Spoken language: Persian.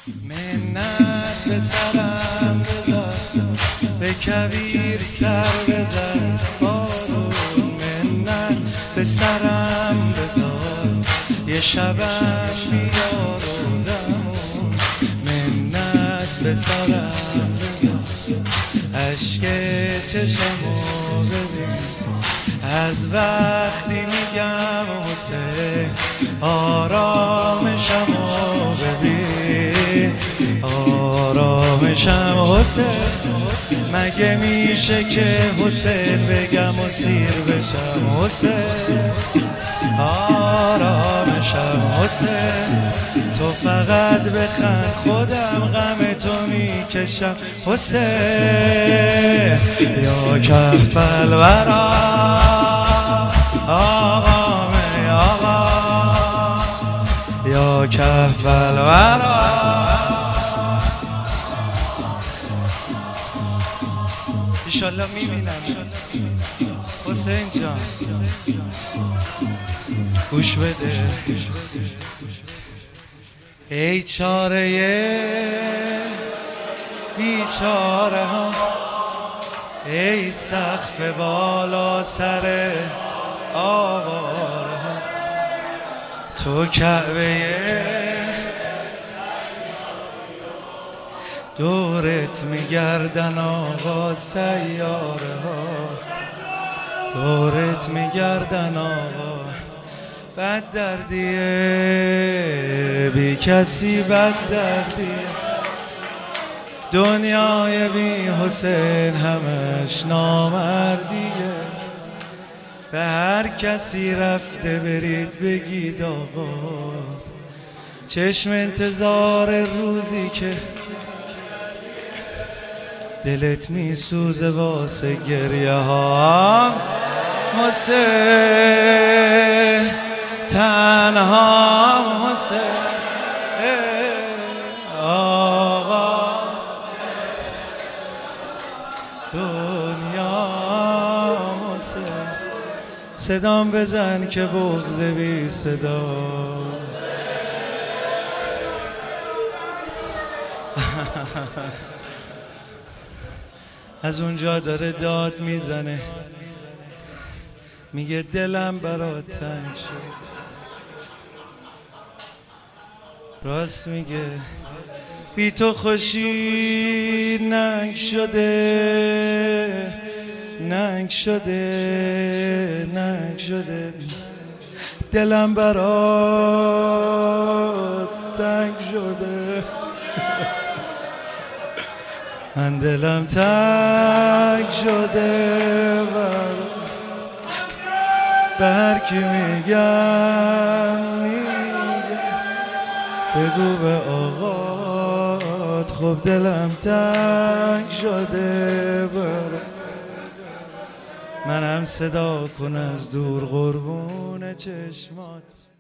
منت به سرم بذار، به کویر سر بزن بارون. منت به سرم بذار، یه شبم بیار و زمون. منت به سرم بذار، عشق چشمو ببین. از وقتی میگم حسین آرامشمو ببین، آرامشم حسین. مگه میشه که حسین بگم و سیر بشم حسین؟ آرامشم حسین. تو فقط بخند خودم غم تو میکشم حسین. یا کهف الورا آقا می آقا، یا کهف الورا. ایشالله میبینم حسین جان، گوش بده. ای چاره بیچاره ها، ای سقف بالا سر آواره ها. تو کعبه دورت میگردن آقا، سیاره ها دورت میگردن آقا. بد دردیه بی کسی، بد دردیه دنیای بی حسین، همش نامردیه. به هر کسی رفته برید بگید آقا، چشم انتظار روزی که دلت میسوزه واسه گریه ها حسین. تنها حسین آقا، دنیا حسین. صدام بزن که بغض بی صدا. از اونجا داره داد میزنه، میگه دلم برات تنگ شد. راست میگه، بی تو خوشی ننگ شده، ننگ شده، ننگ شده. دلم برات تنگ شده، من دلم تنگ شده. به هر کی میگم بگو به آقات، خب دلم تنگ شده. منم صدا کن از دور قربون چشمات.